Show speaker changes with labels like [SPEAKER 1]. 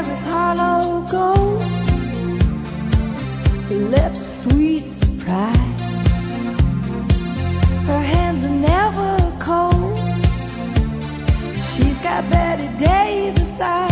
[SPEAKER 1] hair is hollow gold, her lips sweet surprise, her hands are never cold. She's got Betty Davis eyes.